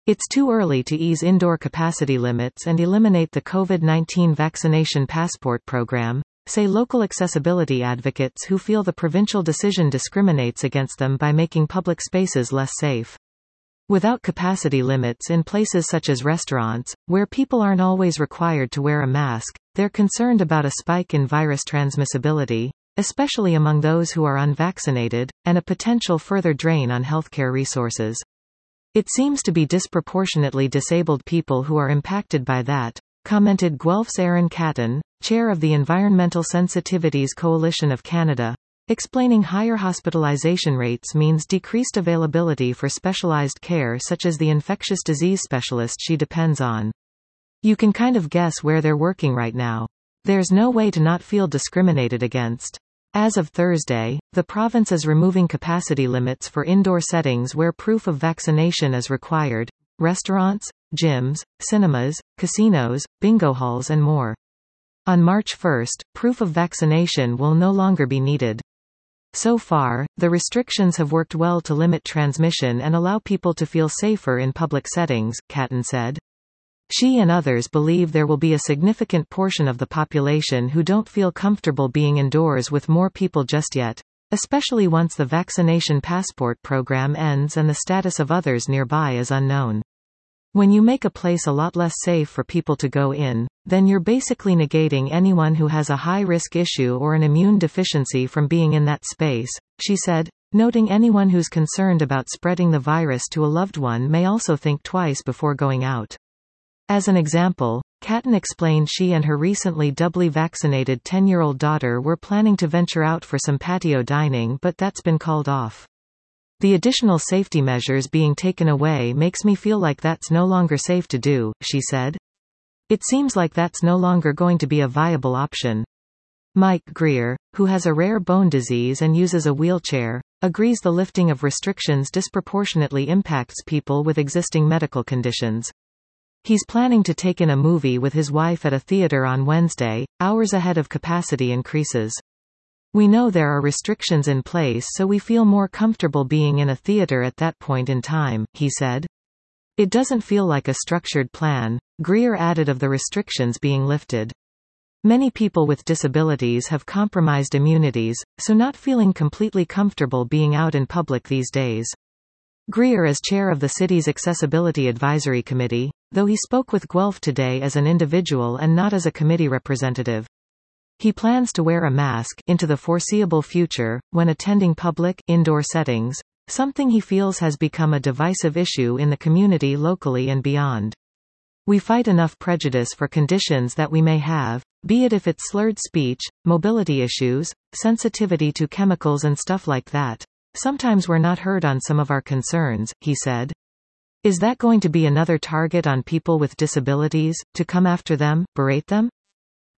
It's too early to ease indoor capacity limits and eliminate the COVID-19 vaccination passport program, say local accessibility advocates who feel the provincial decision discriminates against them by making public spaces less safe. Without capacity limits in places such as restaurants, where people aren't always required to wear a mask, they're concerned about a spike in virus transmissibility, especially among those who are unvaccinated, and a potential further drain on healthcare resources. It seems to be disproportionately disabled people who are impacted by that, commented Guelph's Aaron Catton, chair of the Environmental Sensitivities Coalition of Canada, explaining higher hospitalization rates means decreased availability for specialized care such as the infectious disease specialist she depends on. You can kind of guess where they're working right now. There's no way to not feel discriminated against. As of Thursday, the province is removing capacity limits for indoor settings where proof of vaccination is required: restaurants, gyms, cinemas, casinos, bingo halls and more. On March 1, proof of vaccination will no longer be needed. So far, the restrictions have worked well to limit transmission and allow people to feel safer in public settings, Catton said. She and others believe there will be a significant portion of the population who don't feel comfortable being indoors with more people just yet, especially once the vaccination passport program ends and the status of others nearby is unknown. When you make a place a lot less safe for people to go in, then you're basically negating anyone who has a high-risk issue or an immune deficiency from being in that space, she said, noting anyone who's concerned about spreading the virus to a loved one may also think twice before going out. As an example, Catton explained she and her recently doubly vaccinated 10-year-old daughter were planning to venture out for some patio dining, but that's been called off. The additional safety measures being taken away makes me feel like that's no longer safe to do, she said. It seems like that's no longer going to be a viable option. Mike Greer, who has a rare bone disease and uses a wheelchair, agrees the lifting of restrictions disproportionately impacts people with existing medical conditions. He's planning to take in a movie with his wife at a theater on Wednesday, hours ahead of capacity increases. We know there are restrictions in place, so we feel more comfortable being in a theater at that point in time, he said. It doesn't feel like a structured plan, Greer added, of the restrictions being lifted. Many people with disabilities have compromised immunities, so not feeling completely comfortable being out in public these days. Greer is chair of the city's Accessibility Advisory Committee, though he spoke with Guelph today as an individual and not as a committee representative. He plans to wear a mask into the foreseeable future, when attending public, indoor settings, something he feels has become a divisive issue in the community locally and beyond. We fight enough prejudice for conditions that we may have, be it if it's slurred speech, mobility issues, sensitivity to chemicals and stuff like that. Sometimes we're not heard on some of our concerns, he said. Is that going to be another target on people with disabilities, to come after them, berate them?